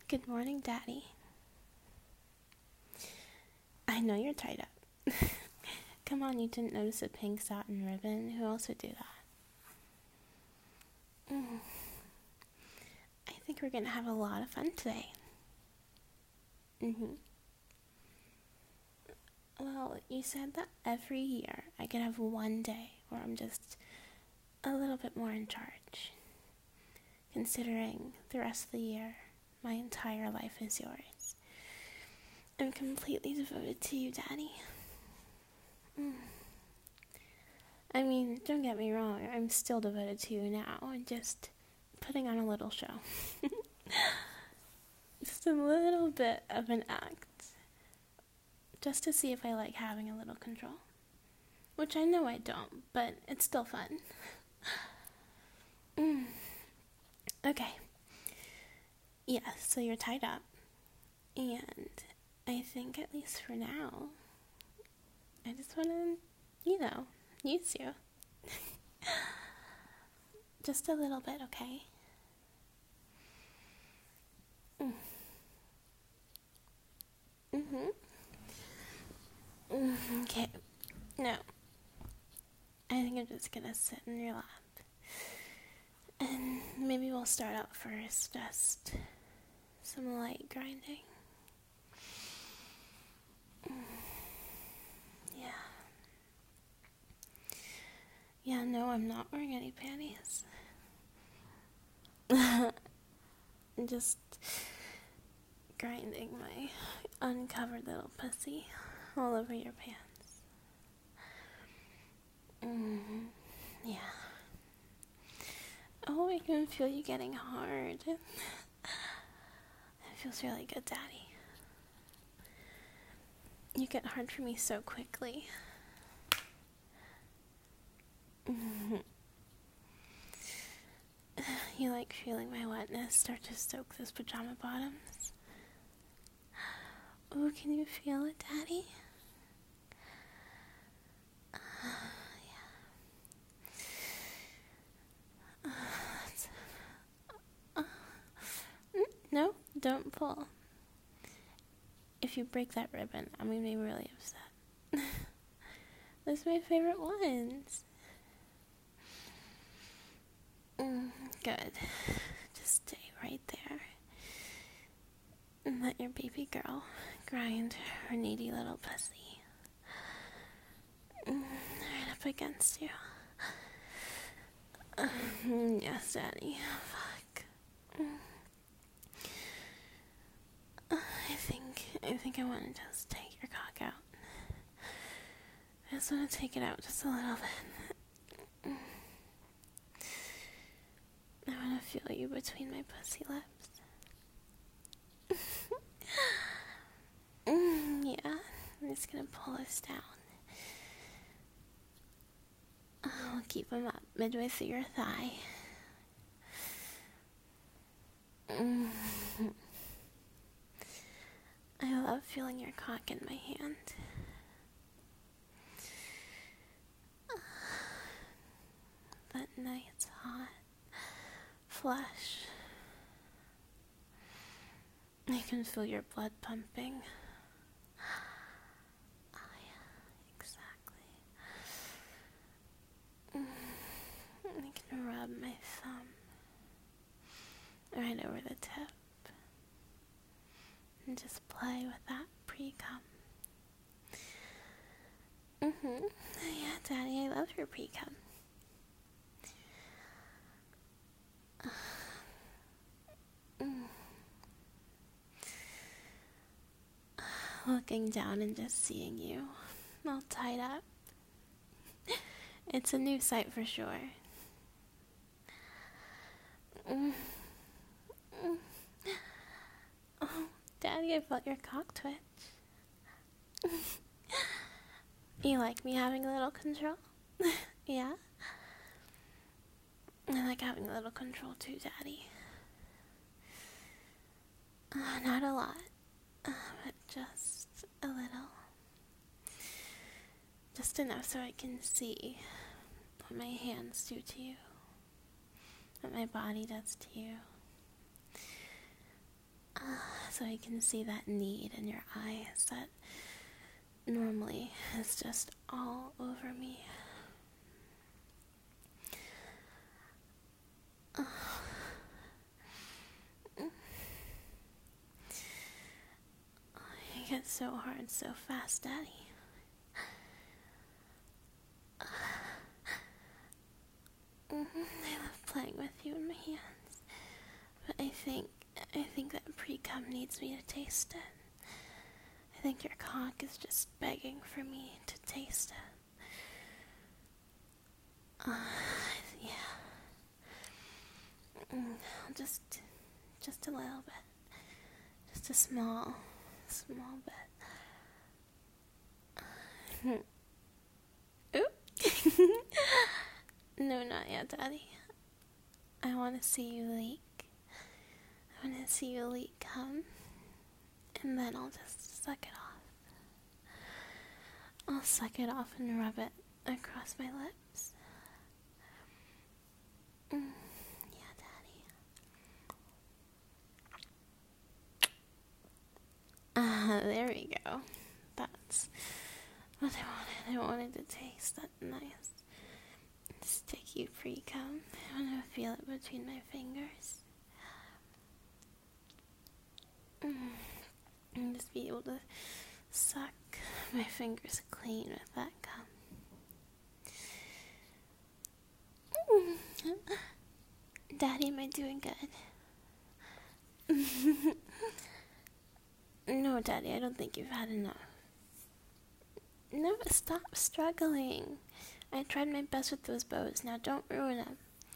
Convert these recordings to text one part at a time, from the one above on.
Good morning, Daddy. I know you're tied up. Come on, you didn't notice a pink satin ribbon? Who else would do that? I think we're gonna have a lot of fun today. Well, you said that every year I could have one day where I'm just a little bit more in charge. Considering the rest of the year, my entire life is yours. I'm completely devoted to you, Daddy. I mean, don't get me wrong, I'm still devoted to you now, and just putting on a little show. Just a little bit of an act. Just to see if I like having a little control. Which I know I don't, but it's still fun. Okay. Yeah, so you're tied up. And I think, at least for now, I just want to, use you. Just a little bit, okay? Okay. No. I think I'm just gonna sit in your lap. And maybe we'll start out first, just some light grinding. Yeah, no, I'm not wearing any panties. I'm just grinding my uncovered little pussy all over your pants. Yeah. Oh, I can feel you getting hard. It feels really good, Daddy. You get hard for me so quickly. You like feeling my wetness start to soak those pajama bottoms? Oh, can you feel it, Daddy? No, don't pull. If you break that ribbon, I'm gonna be really upset. Those are my favorite ones. Good. Just stay right there. And let your baby girl grind her needy little pussy. Right up against you. Yes, Daddy. Fuck. I think I want to just take your cock out. I just want to take it out just a little bit. I want to feel you between my pussy lips. Yeah, I'm just gonna pull this down. I'll keep them up midway through your thigh. I love feeling your cock in my hand. That nice, hot flesh. I can feel your blood pumping. Oh yeah, exactly. I can rub my thumb right over the tip and just play with that pre-cum. Yeah, Daddy, I love your pre-cum. Looking down and just seeing you all tied up. It's a new sight for sure. Oh, Daddy, I felt your cock twitch. You like me having a little control? Yeah? I like having a little control too, Daddy. Not a lot, but just a little. Just enough so I can see what my hands do to you, what my body does to you. so I can see that need in your eyes that normally is just all over me. It gets so hard so fast, Daddy. I love playing with you in my hands, but I think that pre-cum needs me to taste it. I think your cock is just begging for me to taste it. Yeah. Just a little bit. Just a small bit. Oop. No, not yet, Daddy. I want to see you leak. I want to see you leak cum, and then I'll just suck it off. I'll suck it off and rub it across my lips. Yeah, Daddy. There we go. That's what I wanted. I wanted to taste that nice sticky pre-cum. I want to feel it between my fingers. And just be able to suck my fingers clean with that cum. Daddy, am I doing good? No, Daddy, I don't think you've had enough. No, stop struggling. I tried my best with those bows. Now don't ruin them.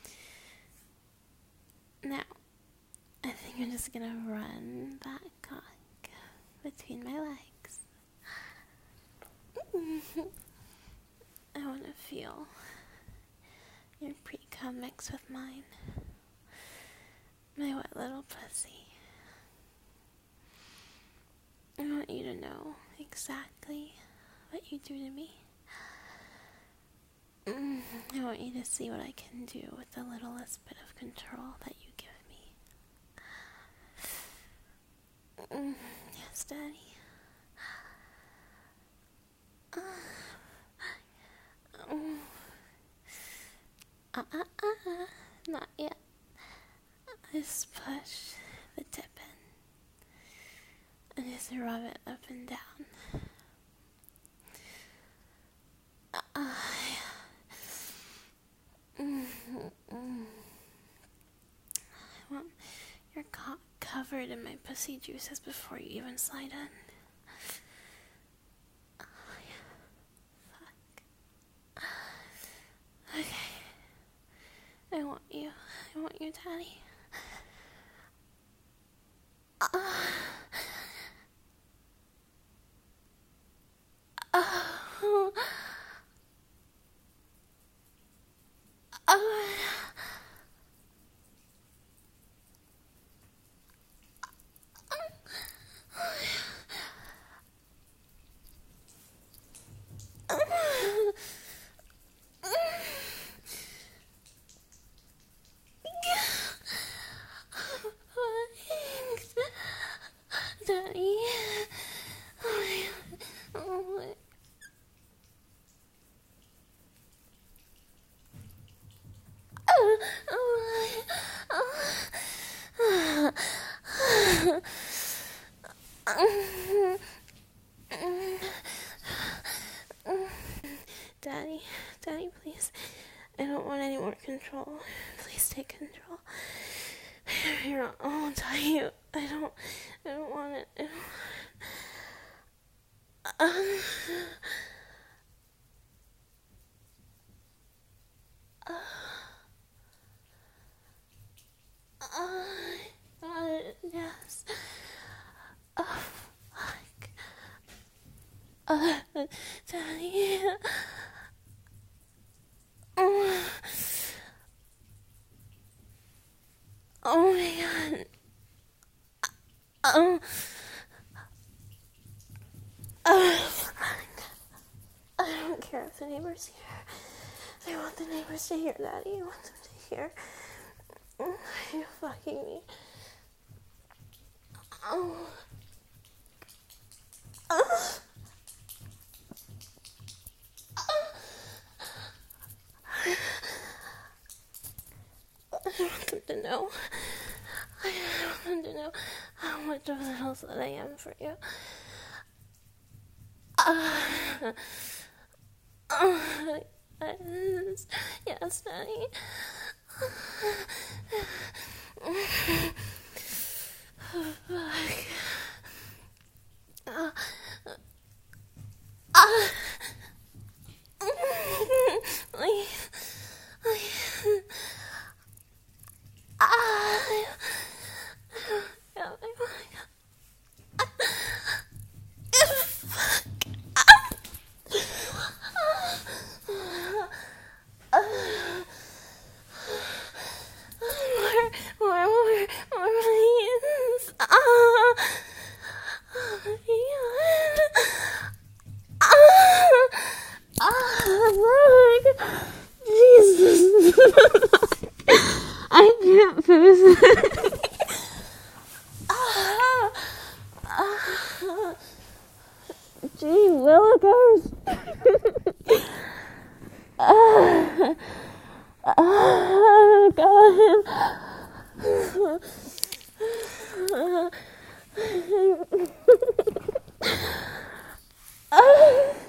Now, I think I'm just gonna run that cock between my legs. I want to feel your pre-cum mix with mine. My wet little pussy. I want you to know exactly what you do to me. I want you to see what I can do with the littlest bit of control that you give me. Yes, Daddy. Not yet. Just push the tip in and just rub it up and down. I want your cock covered in my pussy juices before you even slide in. Fuck. Okay. I want you, Daddy. Daddy. Daddy, please. I don't want any more control. Please take control. Here, I'll tell you. I don't want it. Yes. Oh, fuck. Daddy. Oh my god. I don't care if the neighbors hear. I want the neighbors to hear, Daddy. I want them to hear. You're fucking me. Oh. I want them to know. I want them to know how much of a little slut I am for you. Yes, Daddy. More, please. Look. Jesus. I can't focus. Gee willikers. Oh, God.